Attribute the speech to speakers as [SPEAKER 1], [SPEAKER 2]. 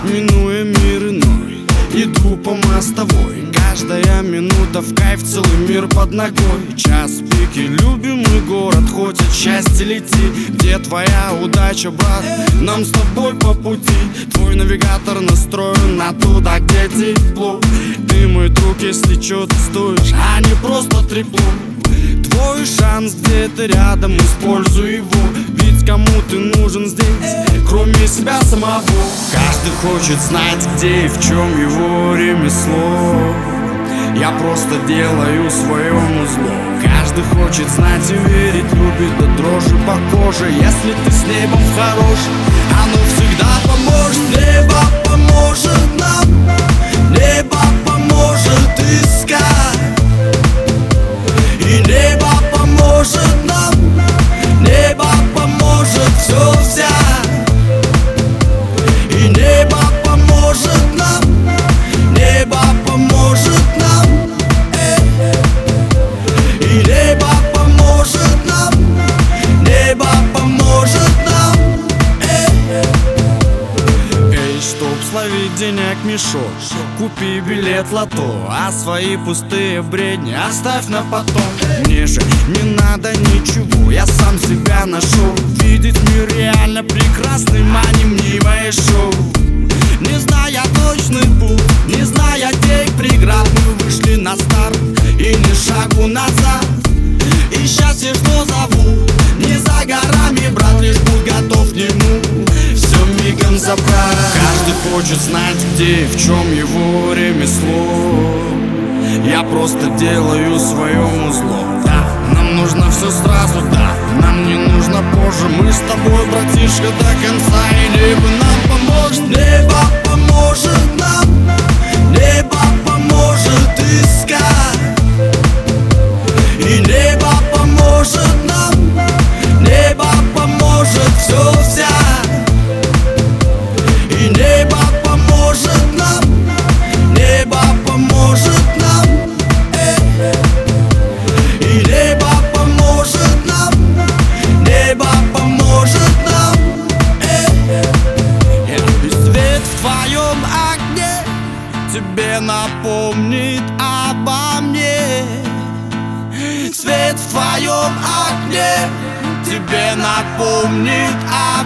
[SPEAKER 1] минуя мир иной, иду по мостовой. Каждая минута в кайф, целый мир под ногой. Час пики, любимый город, хоть от счастья лети. Где твоя удача, брат? Нам с тобой по пути. Твой навигатор настроен на туда, где тепло. Ты мой друг, если чё ты стоишь, а не просто трепло. Твой шанс где-то рядом, используй его. Ведь кому ты нужен здесь, кроме себя самого? Каждый хочет знать, где и в чем его ремесло. Я просто делаю своему зло. Каждый хочет знать и верить, любит до дрожи по коже. Если ты с небом хорош, оно всегда поможет. Небо поможет нам, небо поможет искать. И небо поможет нам, небо поможет все взять. И небо поможет нам, небо поможет нам. И небо поможет нам, небо поможет нам. Эй, чтоб словить денег мешок, купи билет в лото, а свои пустые бредни оставь на потом. Мне же не надо ничего, я сам себя нашел. Видеть мир реально прекрасным, а не мнимое шоу. Не зная точный путь, не зная тех преград, мы вышли на старт и ни шагу назад. И счастье, что зовут, не за горами, брат, лишь будь готов к нему все мигом забрать. Каждый хочет знать, где и в чем его ремесло. Я просто делаю своему зло. Да, нам нужно все сразу, да, нам не нужно позже. Мы с тобой, братишка, до конца, и небо нам поможет. Небо поможет нам, небо поможет искать. И небо поможет нам, небо поможет все взять. И небо поможет нам, небо поможет нам. И небо поможет нам, небо поможет нам. И свет в твоем огне тебе напомнит обо мне. Свет в твоем окне тебе напомнит